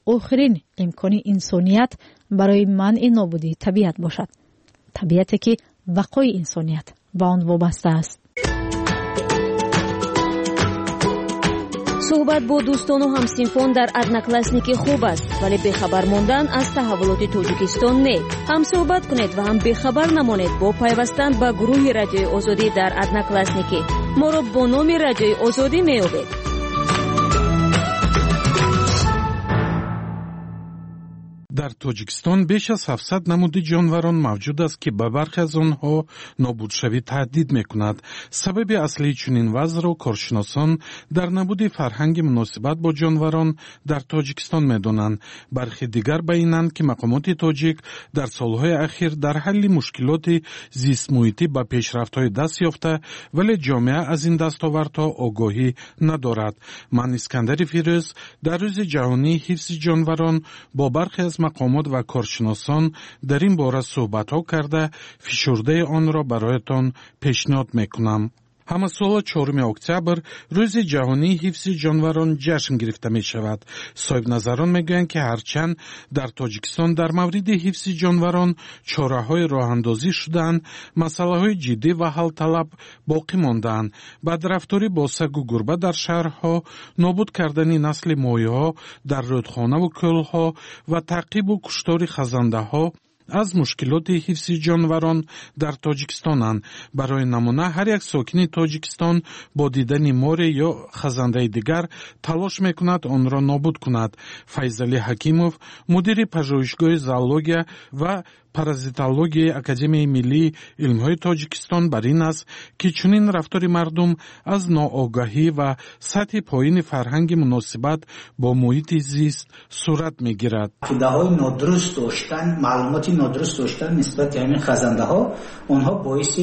آخرین امکان انسانیت برای منع نابودی طبیعت باشد. طبیعتی که بقای انسانیت به آن وابسته است. صحبت با دوستان و همسنفان در одноклассники خوب است، ولی بخبر ماندن از تحولات تاجیکستان نه. هم صحبت کنید و هم بخبر نمانید با پیوستن به گروه رادیوی آزادی در одноклассники. ما را با نام رادیوی آزادی می‌یابید. در تاجیکستان بیش از 700 نمود جانوران موجود است که به برخی از آنها نابودشوی تهدید میکند. سبب اصلی چنین وضع را کارشناسان در نبود فرهنگ مناسبت با جانوران در تاجیکستان میدانند. برخی دیگر بیانند که مقامات تاجیک در سالهای اخیر در حل مشکلات زیست محیطی به پیشرفت‌های دست یافته، ولی جامعه از این دستاوردها آگاهی ندارد. من اسکندر فیروز در روز جهانی حفظ جانوران با برخی از مقامات و کارشناسان در این باره صحبت‌ها کرده فشرده آن را برایتان پیشنهاد میکنم. همه سال 4 اکتبر روز جهانی حفظ جانوران جشن گرفته می شود. صاحب نظران میگویند که هرچند در تاجیکستان در مورد حفظ جانوران چاره‌های راه‌اندازی شدند، مسائل جدی و حل طلب باقی ماندند. بدرفتاری با سگ و گربه در شهرها، نابود کردن نسل ماهی‌ها در رودخانه و کل‌ها و تعقیب و کشتار خزنده‌ها از مشکلات حفظ جانوران در تاجیکستانند. برای نمونه هر یک ساکن تاجیکستان با دیدن مار یا خزنده دیگر تلاش میکند آن را نابود کند. فیضعلی حکیمов مدیر پژوهشگاه زوولوژی و پارازیتولوژی اکادمی ملی علم‌های تاجیکستان بر این است که چنین رفتار مردم از ناآگاهی و سطح پایین فرهنگ مناسبت با محیط زیست صورت میگیرد. عقیده‌های نادرست داشتن، معلوماتی نادرست داشتن نسبت به همین خزنده‌ها، آنها باعث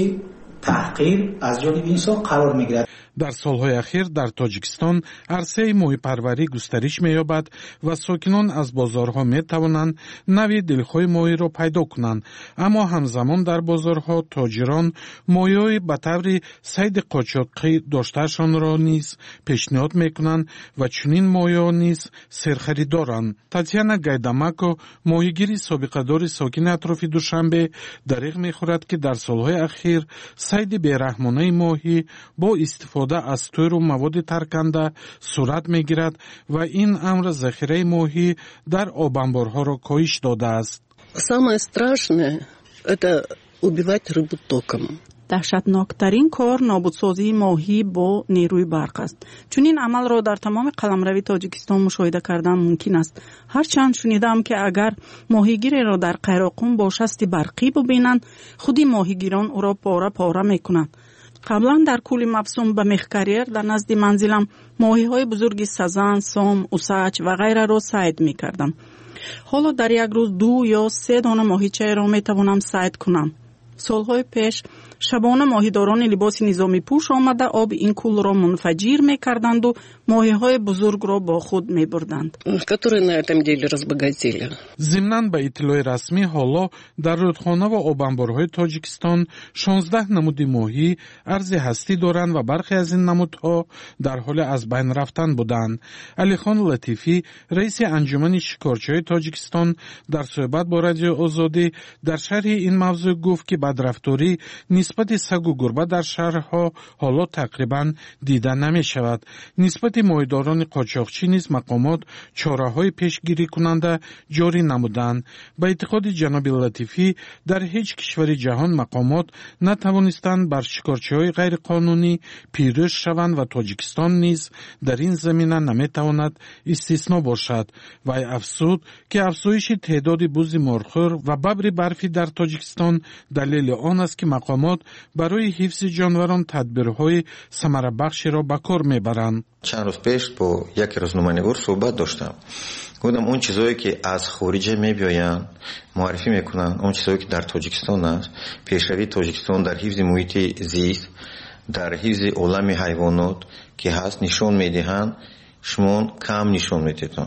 تحقیر از جانب انسان قرار میگیرد. در سالهای اخیر در تاجیکستان عرصه ماهی‌پروری گسترش می‌یابد و ساکنان از بازارها می‌توانند نوع دلخواه ماهی را پیدا کنند، اما همزمان در بازارها تاجران ماهی‌های به طور صید قاچاقی داشتهشان را نیز پیشنهاد می‌کنند و چنین ماهی‌ها نیز سرخریدارند. تاتیانا گایداماکو ماهیگیر سابقه‌دار ساکن اطراف دوشنبه دریغ می‌خورد که در سالهای اخیر صید بی‌رحمانه ماهی با استفاده از تور و مواد ترکنده صورت می‌گیرد و این امر ذخیره ماهی در آبانبارها را کاهش داده است. Самое страшное это убивать рыбу током. даҳшатноктарин кор нобудсозии моҳӣ бо нерӯи барқ аст. чунин амалро дар тамоми қаламравии тоҷикистон мушоҳида кардан мумкин аст. ҳарчанд шунидам ки агар моҳигиреро дар қайроқун бо шасти барқӣ бубинанд, худи моҳигирон ӯро пора пора мекунанд. қаблан дар кӯли мавсум ба мехкарьер дар назди манзилам моҳиҳои бузурги сазан, сом, усач ва ғайраро сайд мекардам. ҳоло дар як рӯз 2 ё 3 дона моҳичаеро метавонам сайд кунам. солҳои пеш шабона моҳидорони либоси низомипӯш омада оби ин кӯлро мунфаҷир мекарданду моҳиҳои бузургро бо худ мебурданд. Которые на этом деле разбогатели. ضمناً به اطلاع رسمی حالا در رودخانه و آبانبارهای تاجیکستان 16 نمود ماهی ارز هستی دارند و برخی از این نمودها در حال از بین رفتن بودند. علیخان لطیفی رئیس انجمن شکارچی‌های تاجیکستان در صحبت با رادیو آزادی در شرح این موضوع گفت که بدرفتاری نسبت سگ و گربه در شهرها حالا تقریباً دیده نمی شود. نسبت ماهیداران قاچاقچی نیز مقامات چاره‌های پیشگیری کننده جاری نمودند. به اعتقاد جناب لطیفی در هیچ کشور جهان مقامات نتوانستند بر شکارچی‌های غیر قانونی پیروز شوند و تاجیکستان نیز در این زمینه نمیتواند استثنا باشد. و افزود که افزایش تعداد بز مارخور و ببر برفی در تاجیکستان دلیل آن است که مقامات برای حفظ جانوران تدبیرهای ثمره بخشی را به کار میبرند. چند روز پیش با یک روزنامه‌نگار صحبت داشتم. گفتم اون چیزایی که از خارج میبیاین معرفی میکنن، اون چیزایی که در تاجیکستان است، پیشروی تاجیکستان در حفظ محیط زیست، در حفظ عالم حیوانات که هست نشون میدهند، شما کم نشون میدید.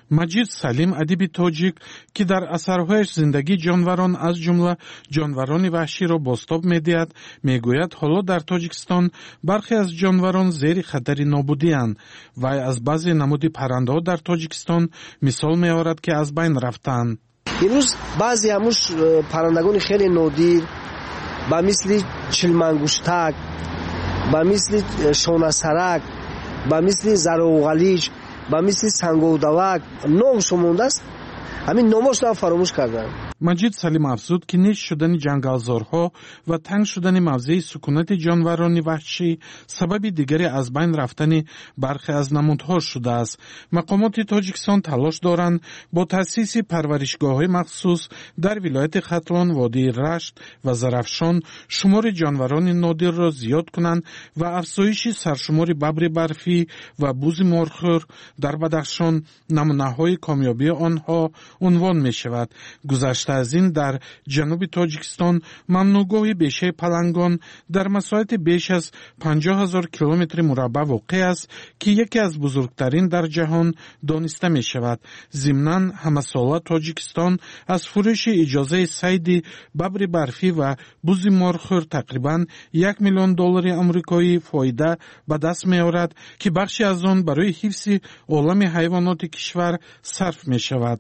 مجید سلیم ادیب تاجیک که در اثرهایش زندگی جانوران از جمله جانوران وحشی را بازتاب می‌دهد میگوید حالا در تاجیکستان برخی از جانوران زیر خطر نابودی اند و از بعضی نمود پرنده‌ها در تاجیکستان مثال می‌آورد که از بین رفتند. امروز بعضی هموش پرندگان خیلی نادر با مثل چلمنگوشتک، با مثل شانه‌سرک، با مثل زراوغلیج، با مثل سنگودوک نامش مونده است. همین نامش را فراموش کردن. مجید سلیم افزود که نیست شدن جنگلزارها و تنگ شدن موضع سکونت جانوران وحشی سبب دیگری از بین رفتن برخی از نمودها شده است. مقامات تاجیکستان تلاش دارند با تأسیس پرورشگاه‌های مخصوص در ولایت ختلان، وادی رشت و زرافشان شمار جانوران نادر را زیاد کنند و افزایش سرشمار ببر برفی و بوز مرغخور در بدخشان نمونه‌های کامیابی آنها عنوان می شود. گذشته از این در جنوب تاجیکستان ممنوعگاه بیشه پلنگان در مساحت بیش از 50,000 کیلومتر مربع واقع است که یکی از بزرگترین در جهان دانسته می شود. ضمناً همه ساله تاجیکستان از فروش اجازه صید ببر برفی و بوز مرغخور تقریباً $1 میلیون آمریکایی فایده به دست می آورد که بخشی از آن برای حفظ عالم حیوانات کشور صرف می شود.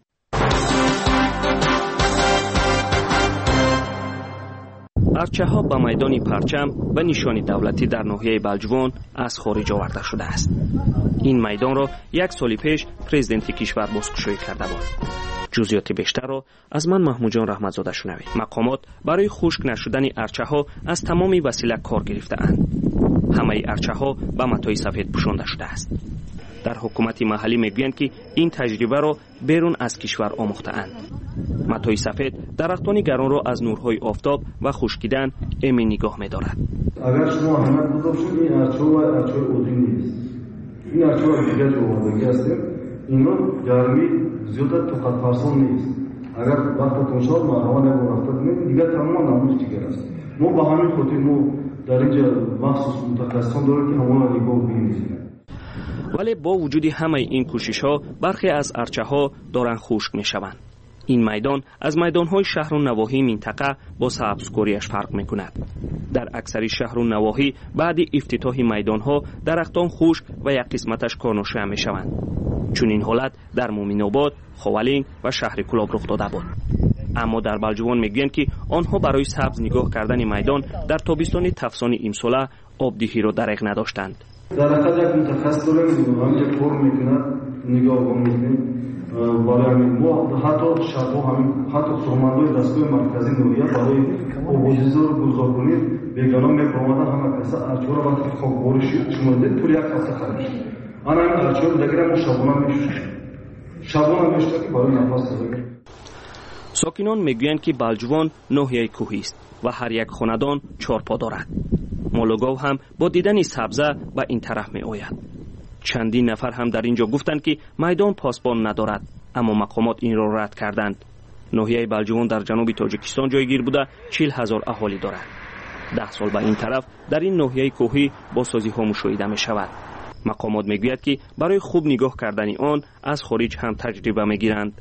ارچه‌ها با میدان پرچم و نشان دولتی در ناحیه بلجوان از خارج آورده شده است. این میدان را 1 سال پیش پرزیدنت کشور بازگشایی کرده بود. جزئیات بیشتر را از من محمود جان رحمتزاده شنوید. مقامات برای خشک نشدن ارچه‌ها از تمام وسیله کار گرفته‌اند. همه ارچه‌ها به متای سفید پوشانده شده است. در حکومت محلی میگویند که این تجربه را بیرون از کشور آموخته‌اند. متای سفید درختان گران را از نورهای آفتاب و خشکیدن ایمن نگاه می‌دارد. اگر شما اهمیت گذاشتید این ارچه و ارچه اودین نیست. این ارچه ها دیگر جو آمدگی هستیم. اینا گرمی زیادت طاقت فرسان نیست. اگر وقت کنشاد ما هوا نبرفته کنیم دیگر تمام نمود دیگر است. ما با همین خاطر ما در اینجا مخصوص متخصصان داریم که همون را نگاه بگیریم. ولی با وجود همه این کوشش‌ها برخی از ارچه‌ها دارند خشک می‌شوند. این میدان از میدان‌های شهر و نواحی منطقه با سبزکاریش فرق می‌کند. در اکثر شهر و نواحی بعد افتتاح میدان‌ها درختان خشک و یک قسمتش کارناشه می‌شوند. چون این حالت در مومن‌آباد، خاولین و شهر کلاب رخ داده بود. اما در بلجوان میگویند که آنها برای سبز نگاه کردن میدان در تابستان تفسان امساله آبدهی را دریغ نداشتند. در حد یک متخصص داریم همین کار می‌کند نگاه می‌کنیم. برای ما حتی شبا همین حتی سرمندای دستگاه مرکزی نوریه برای آبوزیزار گذار کنید بیگانه می‌پرامدن همه کسا ارچه را وقتی خاکباری شما دید طول 1 هفته خراب شد. آن همین ارچه را دیگر ما شبانه می‌شوشیم. شبانه می‌شوشیم که برای نفس بگیریم. ساکنان میگویند که بلجوان ناحیه کوهی است و هر یک خاندان 4 پا دارد. مالوگاو هم با دیدن سبزه به این طرف می آید. چندین نفر هم در اینجا گفتند که میدان پاسبان ندارد، اما مقامات این را رد کردند. ناحیه بلجوان در جنوب تاجیکستان جایگیر بوده 40,000 اهالی دارد. 10 سال به این طرف در این ناحیه کوهی با سازی ها مشاهده می شود. مقامات می گوید که برای خوب نگاه کردن آن از خارج هم تجربه می گیرند.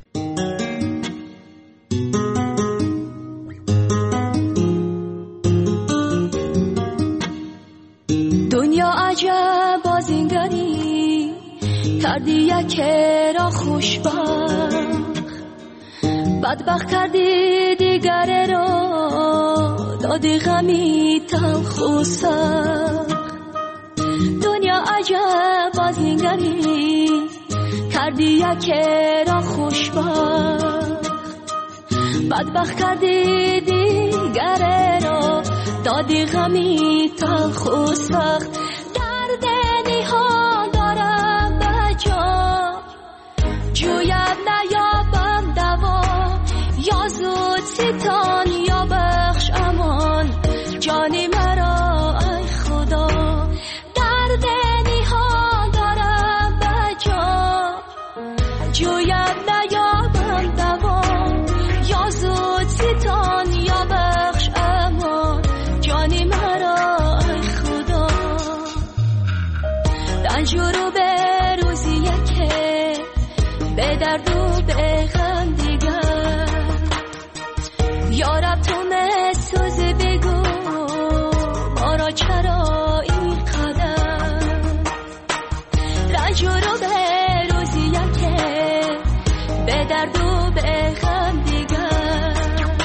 دنیا عجب بازینگری کردی یکی را خوشبخت، بدبخت کردی دیگر را دادی غمی تلخ و سخت. دنیا عجب بازینگری کردی یکی را خوشبخت، بدبخت کردی دیگر را دادی غمی تلخ و سخت. درد نیها دارم به جا جویم نیابم دوا، یا زود ستان یا بخش امان جانی مرا ای خدا. درد نیها دارم به جا جویم نیابم دوا، یا زود ستان یا بخش امان جانی مرا ای خدا. به غم دیگر یارب تو مسوز بگو ما را چرا این قدر رنج رو به روزیه که به درد و به غم دیگر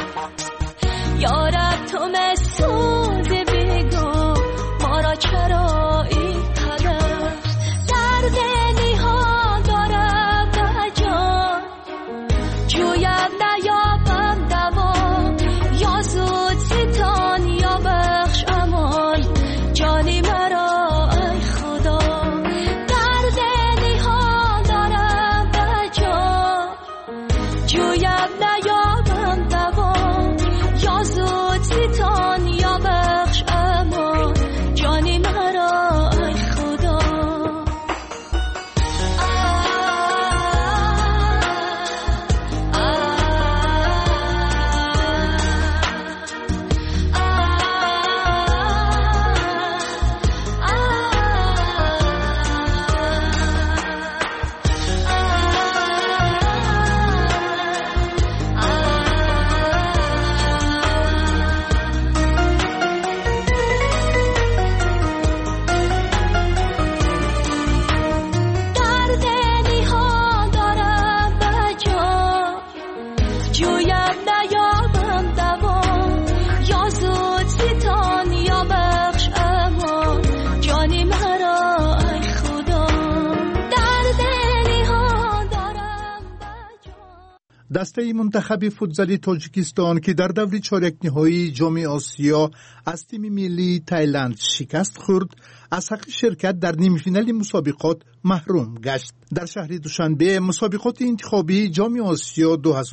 یارب تو مسوز بگو ما را چرا این قدر درد نیها دارم به جان جویم نیابم دوا یا زود ستان یا بخش امان جانی مرا ای خدا درد نیها دارم به جان جویم نیابم دوا یا زود ستان یا بخش امان جانی مرا ای خدا درد نیها دارم به جان جویم نیابم دوا یا زود ستان یا بخش امان جانی مرا ای خدا درد نیها دارم به جان دسته منتخب فوتزالی تاجیکستان که در دور چهارک نهایی جام آسیا از تیم ملی تایلند شکست خورد از حق شرکت در نیم فینال مسابقات محروم گشت. در شهر دوشنبه مسابقات انتخابی جام آسیا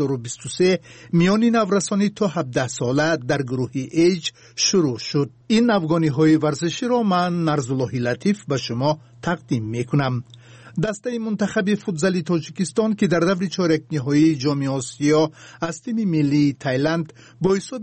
2023 میان نورسان تا 17 ساله در گروه ایج شروع شد. این افغانی ورزشی را من نرزالله لطیف به شما تقدیم میکنم. دسته منتخب فوتزالی تاجیکستان که در دور چهارک نهایی جام آسیا از تیم ملی تایلند با حساب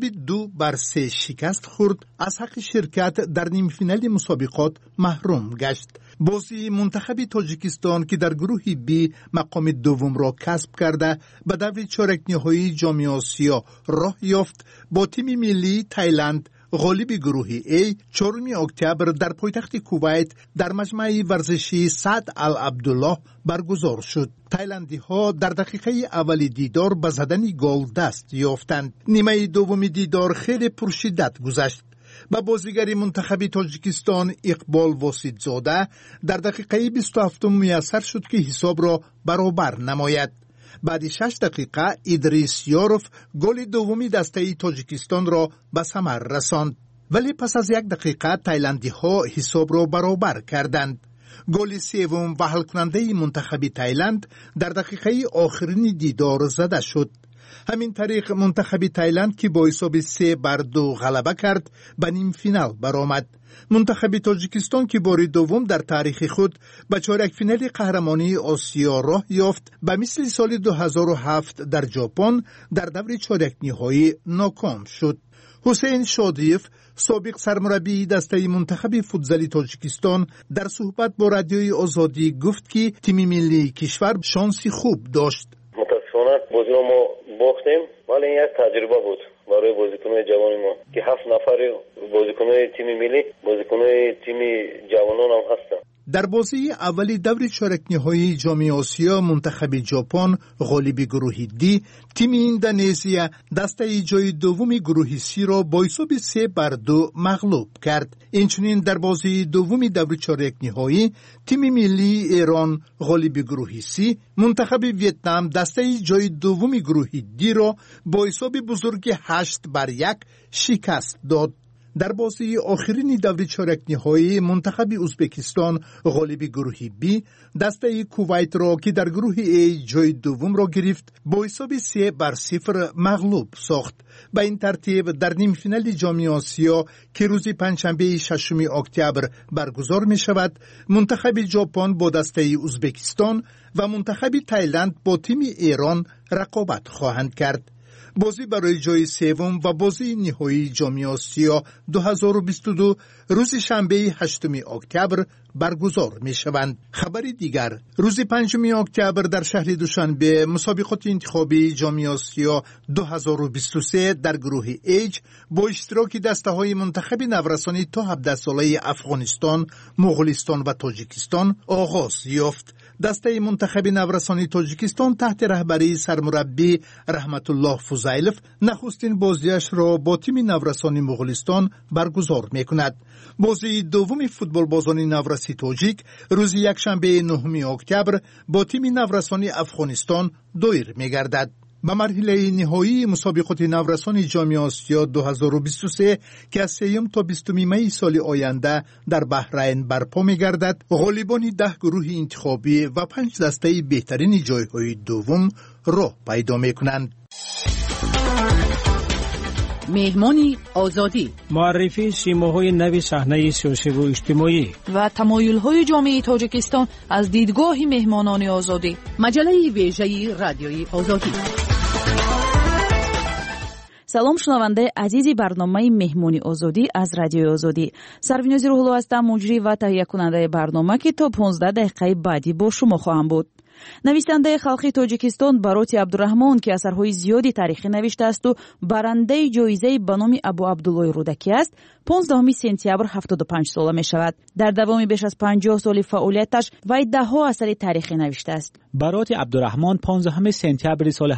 2-3 شکست خورد از حق شرکت در نیم فینال مسابقات محروم گشت. بازی منتخب تاجیکستان که در گروه بی مقام دوم را کسب کرده به دور چهارک نهایی جام آسیا راه یافت با تیم ملی تایلند غالب گروه A 4 اکتبر در پایتخت کویت در مجمع ورزشی سعد العبدالله برگزار شد. تایلندی ها در دقیقه اول دیدار به زدن گل دست یافتند. نیمه دوم دیدار خیلی پرشدت گذشت. با بازیگر منتخب تاجیکستان اقبال واسطزاده در دقیقه 27 میسر شد که حساب را برابر نماید. بعد 6 دقیقه ادریس یاروف گل دومی دسته تاجیکستان را به ثمر رساند. ولی پس از 1 دقیقه تایلندی ها حساب را برابر کردند. گل سوم و حل کننده منتخب تایلند در دقیقه آخرین دیدار زده شد. همین طریق منتخب تایلند که با حساب 3-2 غلبه کرد به نیم فینال برآمد. منتخب تاجیکستان که بار دوم در تاریخ خود به چهارک فینال قهرمانی آسیا راه یافت به مثل سال 2007 در ژاپن در دور چهارک نهایی ناکام شد. حسین شادیف سابق سرمربی دسته منتخب فوتزالی تاجیکستان در صحبت با رادیوی آزادی گفت که تیم ملی کشور شانسی خوب داشت. متاسفانه بازی رو ما باختیم ولی این یک تجربه بود برای بازیکن‌های جوان ما که 7 نفر بازیکن‌های تیم ملی بازیکن‌های تیم جوانان هم هستند. در بازی اولی دور چهارک نهایی جام آسیا منتخب ژاپن غالب گروه دی تیم اندونزیا دسته جای دوم گروه سی را با حساب 3-2 مغلوب کرد. اینچنین در بازی دومی دور چهارک نهایی تیم ملی ایران غالب گروه سی منتخب ویتنام دسته جای دوم گروه دی را با حساب بزرگ 8-1 شکست داد. در بازی آخرین دور چهارک نهایی منتخب ازبکستان غالب گروه بی دسته کویت را که در گروه ای جای دوم را گرفت با حساب 3-0 مغلوب ساخت. به این ترتیب در نیم فینال جام آسیا که روز پنجشنبه 6 اکتبر برگزار می شود منتخب ژاپن با دسته ازبکستان و منتخب تایلند با تیم ایران رقابت خواهند کرد. بازی برای جای سوم و بازی نهایی جام آسیا 2022 روز شنبه 8 اکتبر برگزار می شوند. خبری دیگر، روز 5 اکتبر در شهر دوشنبه مسابقات انتخابی جام آسیا 2023 در گروه H با اشتراک دسته‌های منتخب نورسانی تا 17 ساله افغانستان، مغولستان و تاجیکستان آغاز یافت. دسته منتخب نورسانی تاجیکستان تحت رهبری سرمربی رحمت الله فضیلف نخستین بازیش را با تیم نورسانی مغولستان برگزار می‌کند. بازی دوم فوتبال بازان نورسی تاجیک روز یکشنبه 9 اکتبر با تیم نورسانی افغانستان دایر می‌گردد. به مرحله نهایی مسابقات نورسانی جام آسیا 2023 که از 3 تا 20 می سال آینده در بحرین برپا می‌گردد، غالبان 10 گروه انتخابی و 5 دسته بهترین جایهای دوم راه پیدا می‌کنند. مهمانی آزادی، معرفی سیماهای نوی صحنه سیاسی و اجتماعی و تمایل‌های جامعه تاجیکستان از دیدگاه مهمانان آزادی. مجله ویژه رادیوی آزادی. салом шунавандаи азизи барномаи меҳмони озодӣ аз радиои озодӣ. сарвинози рӯҳулло ҳастам, муҷрӣ ва таҳиякунандаи барнома ки то 15 дақиқаи баъдӣ бо шумо хоҳам буд. нависандаи халқи тоҷикистон Бароти Абдураҳмон ки асарҳои зиёди таърихӣ навиштааст ва барандаи ҷоизаи ба номи Абу Абдуллои Рӯдакӣ аст, 15 сентябр 75 сола мешавад. дар давоми беш аз 50 соли фаъолияташ вай даҳҳо асари таърихӣ навиштааст. Бароти Абдураҳмон 15 сентябри соли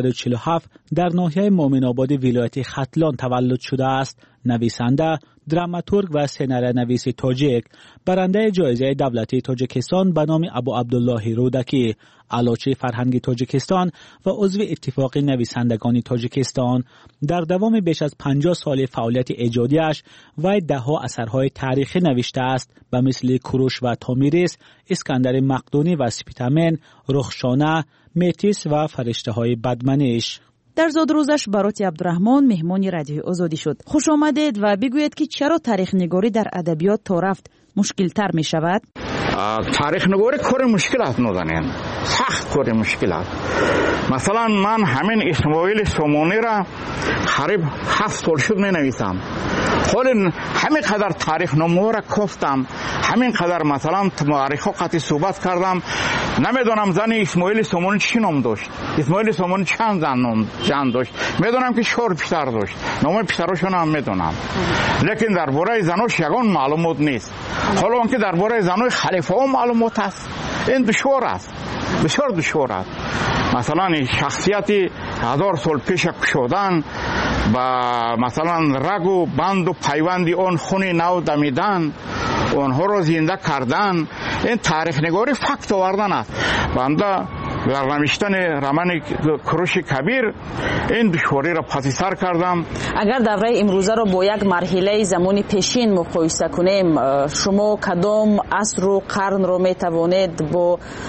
1947 дар ноҳияи Моминободи вилояти Хатлон таваллуд шудааст. нависанда, драматург ва сценариянависи тоҷик, барандаи ҷоизаи давлатии Тоҷикистон ба номи Абу Абдуллоҳи Рӯдакӣ, алочи фарҳанги Тоҷикистон ва узви иттифоқи нависандагони Тоҷикистон. дар давоми беш аз 50 соли фаъолияти эҷодиаш вай даҳҳо асарҳои таърихӣ навиштааст ба мисли Куруш ва Томирис, Искандари Мақдунӣ ва Спитамен, Рухшона, Метис ва Фариштаҳои Бадманиш. дар зодрӯзаш Бароти Абдураҳмон меҳмони радиои озодӣ шуд. хушомадед ва бигӯед ки чаро таърихнигорӣ дар адабиёт то рафт мушкилтар мешавад? таърихнигорӣ кори мушкил аст, нозанин, сахт кори мушкил аст. масалан, ман ҳамин Исмоили Сомонира қариб 7 сол шуд менависам. ҳоли ҳамин қадар таърихномаҳоро кофтам, ҳамин қадар масалан муаррихҳо қатъи суҳбат кардам. намедонам зани Исмоили Сомонӣ чӣ ном дошт, Исмоили Сомонӣ чанд зан дошт. медонам ки 4 писар дошт, номи писарашонам медонам, лекин дар бораи занош ягон маълумот нест. ҳоло он ки дар бораи занои халифаҳо маълумот аст, ин душвор аст, бисёр душвор аст. масалан шахсияти 1000 сол пеша кушодан ба масалан рагу банду пайванди он хуни нав дамидан, онҳоро зинда кардан, ин таърихнигори факт овардан аст. банда дар навиштани романи Куруши Кабир ин душвориро паси сар кардам. агар давраи имрӯзаро бо як марҳилаи замони пешин муқоиса кунем, шумо кадом асру қарнро метавонед бо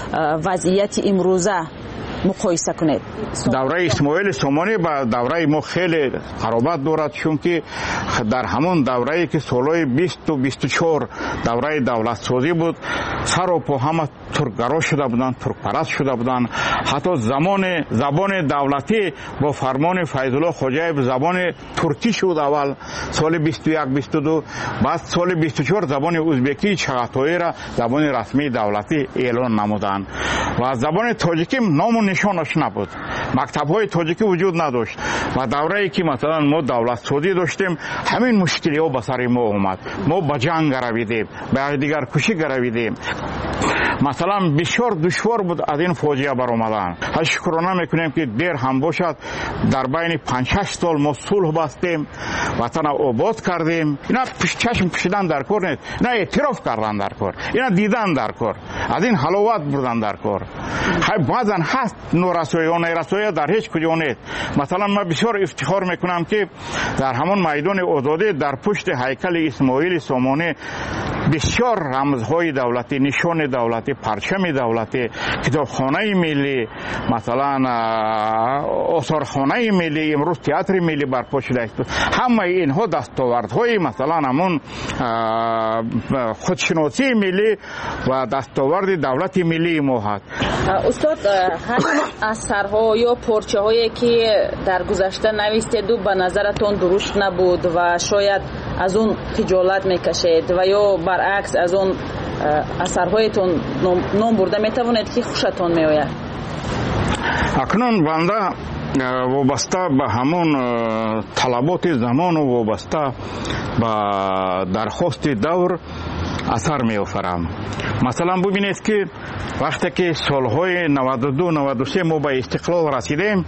вазъияти имрӯза муқоиса кунед? давраи Исмоили Сомонӣ ба давраи мо хеле қаробат дорад, чунки дар ҳамон даврае ки солҳои 20-24 давраи давлатсозӣ буд, сару по ҳама туркгаро шуда буданд, туркпараст шуда буданд. ҳатто забони давлатӣ бо фармони Файзулло Хоҷаев забони туркӣ шуд аввал соли 21-22, баъд соли 24 забони узбекии чағатоиро забони расмии давлатӣ эълон намуданд ва забони тоҷикӣ ному нишонаш набуд. мактабҳои тоҷикӣ вуҷуд надошт ва даврае ки масалан мо давлатсозӣ доштем, ҳамин мушкилиҳо ба сари мо омад. мо ба ҷанг гаравидем, ба якдигаркушӣ гаравидем. масалан бисёр душвор буд аз ин фоҷиа баромадан. ҳа шукрона мекунем ки дер ҳам бошад, дар байни 5-6 сол мо сулҳ бастем, ватана обод кардем. ина чашм пӯшидан дар кор нест, ина эътироф кардан дар кор, ина дидан дар кор, аз ин ҳаловат бурдан дар кор. баъзан ҳаст норасоиҳо, нерасоиҳо дар ҳеҷ куҷо нест. масалан ман бисёр ифтихор мекунам ки дар ҳамон майдони озодӣ дар пушти ҳайкали Исмоили Сомонӣ بسیار رمزهای دولتی، نشان دولتی، پرچم دولتی، کتابخانه ملی، مثلا آثارخانه ملی، امروز تئاتر ملی برپا شده است. همه اینها دستاوردهای مثلا همون خودشناسی ملی و دستاورد دولت ملی ما هست. استاد، همین اثرها یا پارچه هایی که در گذشته نوشتید و به نظرتون درست نبود و شاید از اون خجالت میکشید و یا برعکس از اون اثرهایتون نام برده میتوانید که خوشتون میآید؟ اکنون بنده وابسته به همون طلبات زمان و وابسته به درخواست دور اثر می آفرم. مثلا ببینید که وقتی که سالهای 92-93 ما به استقلال رسیدیم،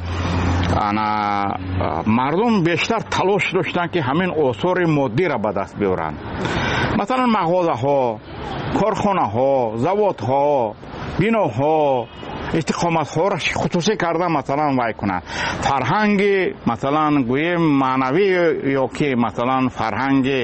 مردم بیشتر تلاش داشتن که همین آثار مادی را به دست بیارن. مثلا مغازه ها، کارخانه ها، زواد ها، بیناها، استقامت ها را خصوصی کرده مثلا وای کنند. فرهنگ مثلا گویم معنوی یا که مثلا فرهنگ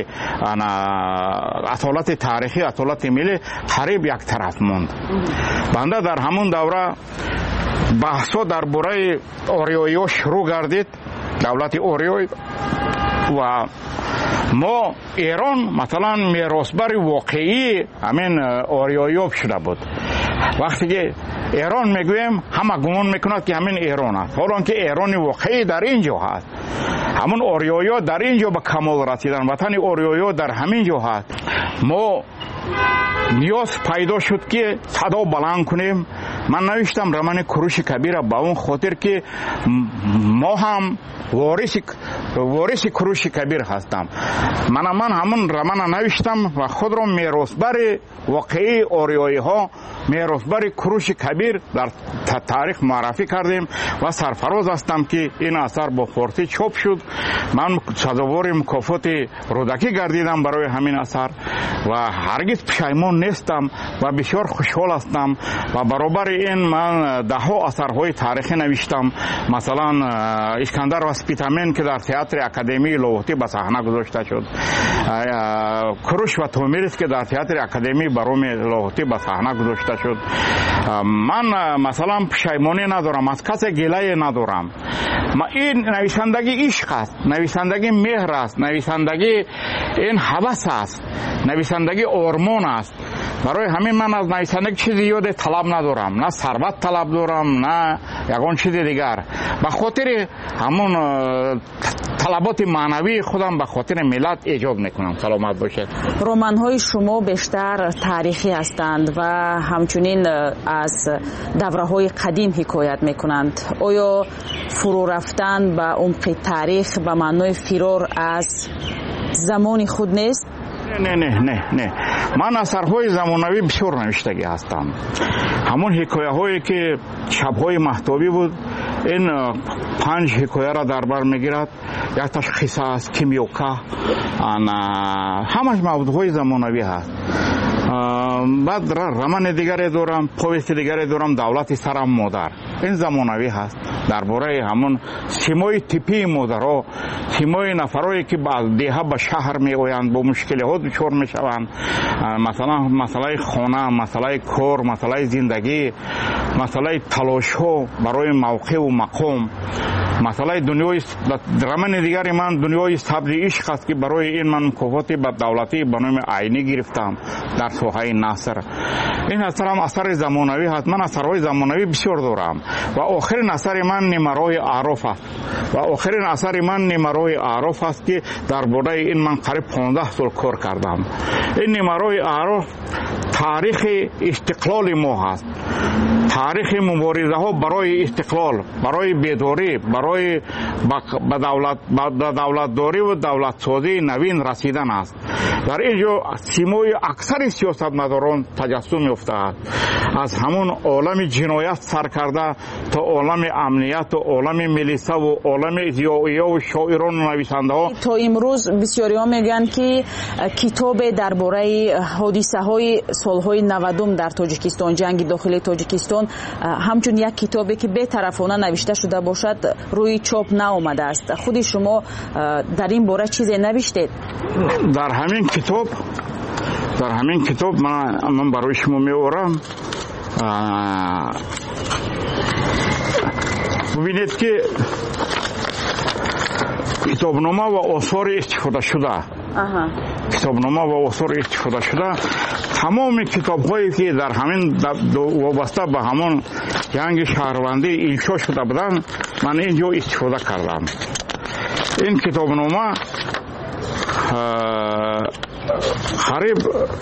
اصالت تاریخی، اصالت ملی قریب یک طرف موند. بنده در همون دوره بحثا درباره آریایی شروع گردید، دولت آریایی، و ما ایران مثلا میراثبر واقعی همین آریایی شده بود. وقتی که ایران میگویم همه گمان میکند که همین ایران است، حالا که ایران واقعی در اینجا هست. همون آریایی در اینجا به کمال رسیدن، وطن آریایی در همین جا هست. ما نیاز پیدا شد که صدا بلند کنیم. من نوشتم رمان کوروش کبیر به اون خاطر که ما هم وارث کوروش کبیر هستم. من همون رمان نوشتم و خود را میراثبر واقعی آریایی ها، میراثبر کوروش کبیر در تاریخ معرفی کردیم و سرفراز هستم که این اثر با فارسی چاپ شد. من سزاوار مکافات رودکی گردیدم برای همین اثر و هرگز پشیمان نیستم و بسیار خوشحال هستم. و برابر این من ده ها اثرهای تاریخی نوشتم. مثلا اسکندر و سپیتامن که در تئاتر اکادمی لاهوتی به صحنه گذاشته شد، کوروش و تومیریس که در تئاتر اکادمی بروم لاهوتی به صحنه گذاشته شد. من مثلا پشیمانی ندارم، از کسی گله ندارم. این نویسندگی عشق است، نویسندگی مهر است، نویسندگی این هوس است، نویسندگی آرمان است. برای همین من از نویسندگی چیزی یاد طلب ندارم، نه ثروت طلب دارم، نه یگان چیز دیگر. به خاطر همون طلبات معنوی خودم به خاطر ملت ایجاد میکنم. سلامت باشید. رمان‌های شما بیشتر تاریخی هستند و همچنین از دوره‌های قدیم حکایت میکنند. آیا فرو رفتن به عمق تاریخ به معنای فرار از زمان خود نیست؟ نه. من اثرهای زمانوی بسیار نوشتگی هستم. همون حکایه هایی که شبهای مهتابی بود، این 5 حکایه را در بر میگیرد. یک تاش قصه است، کیمیوکا، همش موضوعهای زمانوی هست. بعد رمان دیگری دارم، پویست دیگری دارم، دولت سرم مادر. این زمانوی هست درباره همون سیمای تیپی مادرها، سیمای نفرایی که از دیها به شهر می آیند، با مشکلات دچار می شوند. مثلا مسئله خانه، مسئله کار، مسئله زندگی، مسئله تلاش ها برای موقع و مقام. مسئله دنیای رمان دیگری من دنیای سبز عشق است که برای این من مکافات به دولتی به نام عینی گرفتم در ساحه نثر. این اثر هم اثر زمانوی هست. من اثرهای زمانوی بسیار دارم و آخرین اثر من نمرای اعراف است. و آخرین اثر من نمرای اعراف است که درباره این من قریب 15 سال کار کردم. این نمرای اعراف تاریخ استقلال ما هست، تاریخ مبارزه ها برای استقلال، برای بیداری، برای به دولتداری و دولت سازی نوین رسیدن است. در اینجا سیمای اکثر سیاستمداران تجسم یافته است. از همون عالم جنایت سر کرده تا عالم امنیت و عالم ملیسه و عالم ضیائیه و شاعران و نویسنده ها. تا امروز بسیاری ها میگن که کتاب درباره حادثه های سالهای 90 در تاجیکستان، جنگ داخلی تاجیکستان، همچون یک کتابی که بی‌طرفانه نوشته شده باشد روی چاپ نآمده است. خود شما در این باره چیزی نوشتید؟ در همین کتاب در همین کتاب من برای شما می‌آورم. ببینید که کتابنامه و آثار استفاده شده کتابنامه و آثار استفاده شده تمام کتاب‌هایی که در همین وابسته به همون جنگ شهروندی انشا شده بودن من اینجا استفاده کردم. این کتابنامه قریب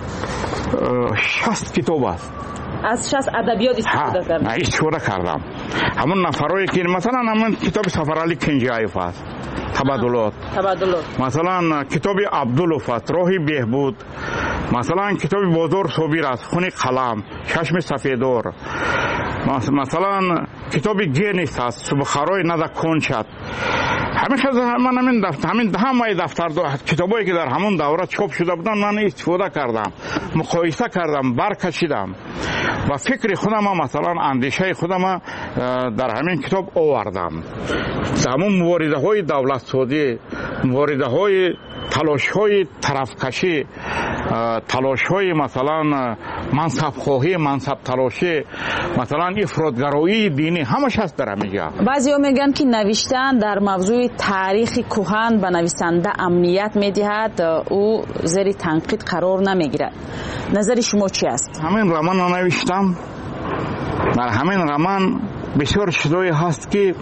60 کتاب است. از 60 ادبیات استفاده کردم. همون نفرایی که مثلا همون کتاب سفرعلی کنجیایف است، تبادلات. مثلا کتاب عبدالوف است، راهی بهبود. مثلا کتاب بازار صابر است، خون قلم، چشم سفیدار. مثلا کتاب گینیس است، سبخارای ندا کنچت. همیشه همین همه دفتر کتابایی که در همون دوره چاپ شده بودن من استفاده کردم، مقایسه کردم، برکشیدم و فکر خودم مثلا اندیشه خودم در همین کتاب آوردم. همون مبارزه های دولت سازی، مبارزه های تلاش های طرفکشی، تلاش های مثلا منصب خواهی، منصب تلاشی، مثلا افراطگرایی دینی، همش هست در همینجا. بعضیا میگن که نوشتن در موضوع تاریخ کهن به نویسنده امنیت میدهد، او زیر تنقید قرار نمیگیرد. نظر شما چی است؟ همین رمان نوشتم. در همین رمان بسیار چیزایی هست که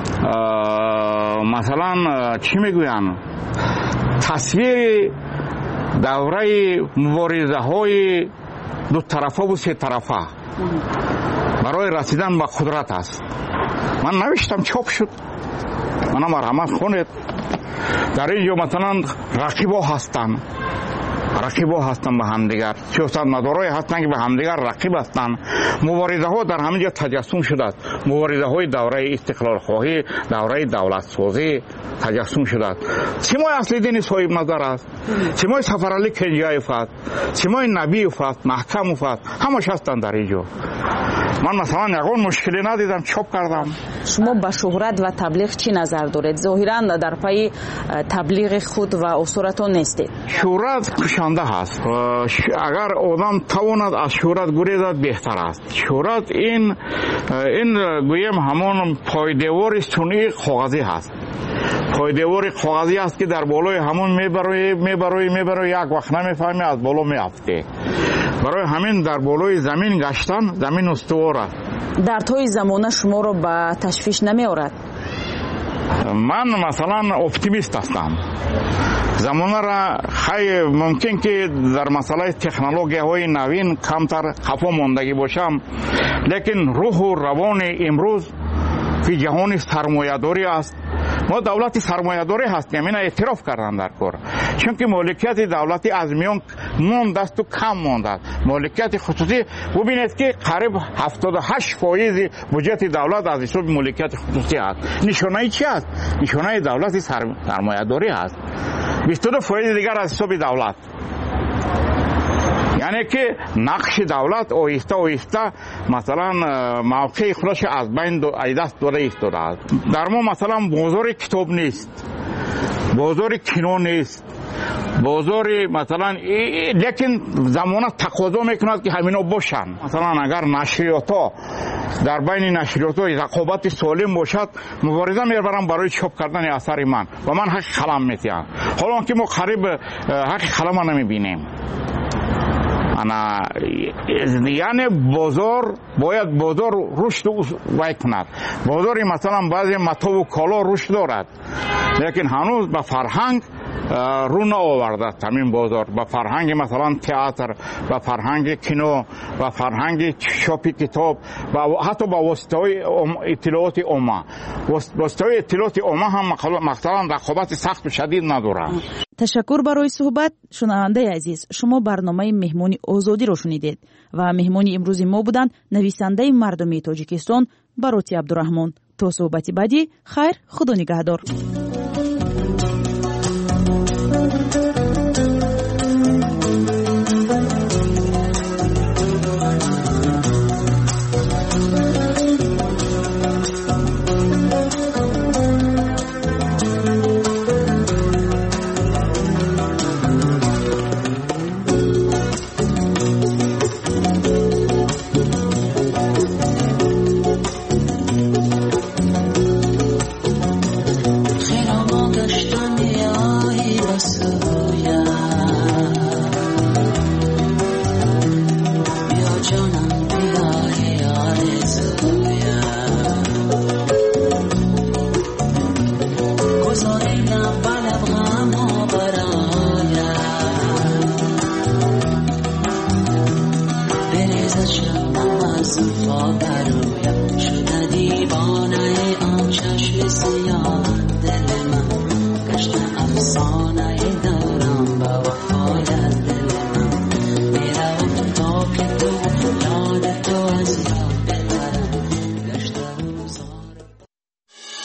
مثلا چی میگوین، تصویر دوره مبارزه های دو طرفه و سه طرفه برای رسیدن به قدرت است. من نوشتم، چاپ شد، منم مرحمت خونید. در اینجا مثلا رقیبا هستن به همدیگر، سیاست مدارای هستن که به همدیگر رقیب هستن. مبارزه ها در همینجا تجسم شده است. مبارزه های دوره استقلال خواهی، دوره دولت سازی تجسم شده است. سیمای اصلی دین صاحب نظر است، سیمای سفرعلی کنجیایف است، سیمای نبیوف است، محکموف است، همش هستن در اینجا. من مثلا یگان مشکلی ندیدم، چاپ کردم. شما به شهرت و تبلیغ چی نظر دارید؟ ظاهرا در پای تبلیغ خود و اثراتون نیستید. شهرت کشنده هست. اگر آدم تواند از شهرت گریزد بهتر است. شهرت این گویم همون پایدیوار صنعی کاغذی هست. پایدیوار کاغذی است که در بالای همون میبره یک وقت نمیفهمی از بالا میافته. برای همین در بالای زمین گشتن، زمین استوار است. در طی زمانه شما رو به تشویش نمی آورد؟ من مثلا اپتیمیست هستم. زمانه را خیلی ممکن که در مسئله تکنولوژی های نوین کمتر خفا ماندگی باشم، لیکن روح و روان امروز که جهان سرمایه‌داری است. ما دولت سرمایه‌داری هستیم، اینا اعتراف کردن در کار. چون که مالکیت دولتی از میان مانده است و کم مانده است. مالکیت خصوصی ببینید که قریب 78% بودجه دولت از حساب مالکیت خصوصی است. نشانه چی است؟ نشانه دولت سرمایه‌داری است. 22% دیگر از حساب دولت. یعنی که نقش دولت آهسته مثلا موقع خودش از بین دست داده ایستاده است. در ما مثلا بازار کتاب نیست، بازار کینو نیست، بازار مثلا لیکن زمانه تقاضا میکند که همینا باشن. مثلا اگر نشریات ها در بین نشریات ها رقابت سالم باشد، مبارزه میبرم برای چاپ کردن اثر من و من حق قلم میتیم. حالا که ما قریب حق قلم نمیبینیم. یعنی بازار باید بازار رشد وای کند. بازاری مثلا بعضی متا و کالا رشد دارد، لیکن هنوز به فرهنگ رو نآورده. همین بازار به فرهنگ مثلا تئاتر، به فرهنگ کینو، به فرهنگ چاپ کتاب و حتی به واسطه اطلاعات عامه. واسطه اطلاعات عامه هم مثلا رقابت سخت و شدید نداره. تشکر برای صحبت. شنونده عزیز، شما برنامه مهمانی آزادی رو شنیدید و مهمانی امروز ما بودند نویسنده مردمی تاجیکستان باروتی عبدالرحمن. تا صحبتی بعدی، خیر، خدا نگهدار.